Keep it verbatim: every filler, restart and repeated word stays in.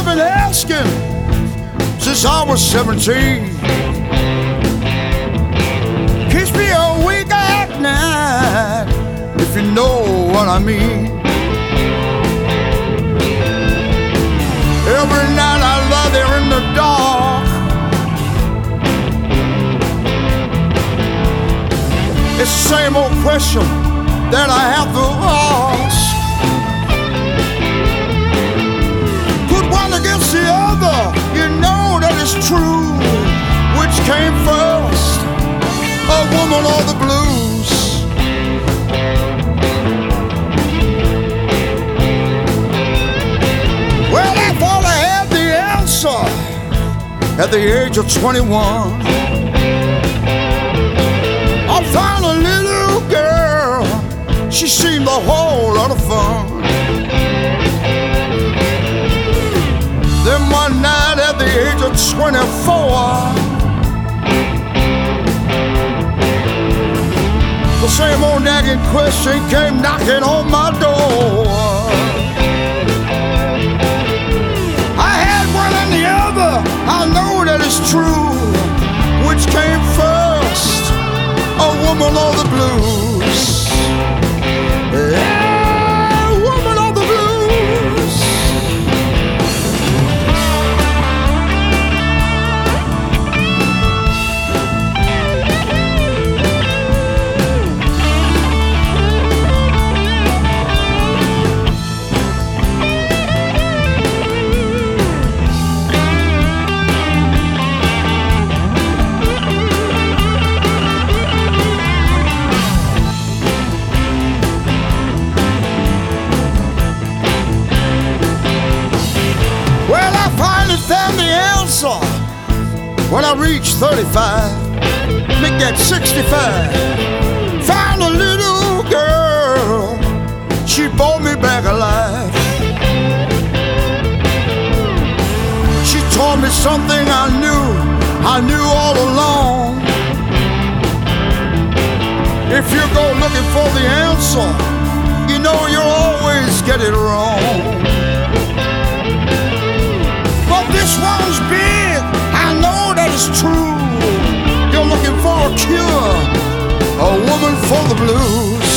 been asking since I was seventeen. Keeps me awake at night, if you know what I mean. Every night I lie there in the dark. It's the same old question that I have to ask. Put one against the other, you know that it's true. Which came first, a woman or the blues? Well, I thought I had the answer at the age of twenty-one. I found a little girl, she seemed a whole lot of fun. Then one night at the age of twenty-four, the same old nagging question came knocking on my door. I had one and the other, I know that it's true. Which came first, a woman or the blues? Yeah, woman or the blues. When I reached thirty-five, make that sixty-five, found a little girl, she brought me back alive. She told me something I knew, I knew all along. If you go looking for the answer, you know you'll always get it wrong. But this one's big, I know that it's true. You're looking for a cure, a woman for the blues.